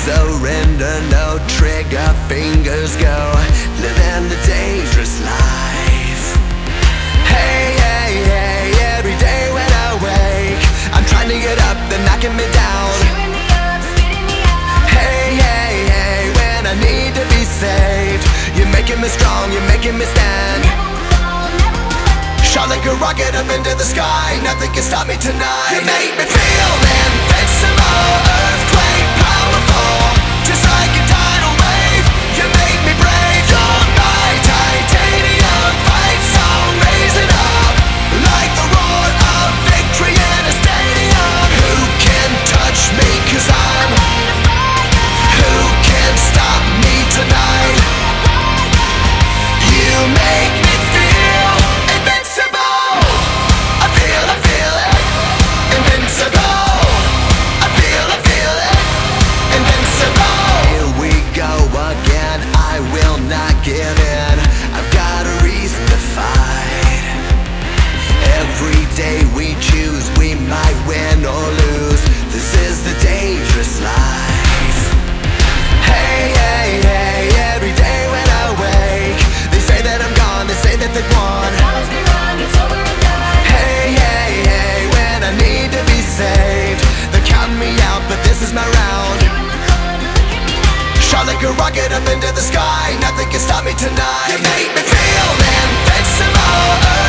surrender, no trigger, fingers go, living the dangerous life. Hey, hey, hey, every day when I wake, I'm trying to get up, they're knocking me down. Cheering me up, spitting me out. Hey, hey, hey, when I need to be saved, you're making me strong, you're making me stand. Never will fall, never will fall. Shot like a rocket up into the sky, nothing can stop me tonight. You make me feel invincible, earthquake powerful, just like a tidal wave. You make me brave, you're my titanium fight song, raise it up like the roar of victory in a stadium. Who can touch me, 'cause I'm Made of fire, who can stop me tonight? You make me feel invincible. I feel it, invincible. I feel it, invincible. Here we go again, I will not give in. I've got a reason to fight. Every day we choose, we might win or lose. This is the dangerous life. Hey, hey, hey, every day when I wake, they say that I'm gone, they say that they've won. promise me wrong, it's over and done. Hey, hey, hey, when I need to be saved, they're counting me out, but this is my round. You're in the corner, look at me now. Shot like a rocket up into the sky, nothing can stop me tonight. You make me feel invincible.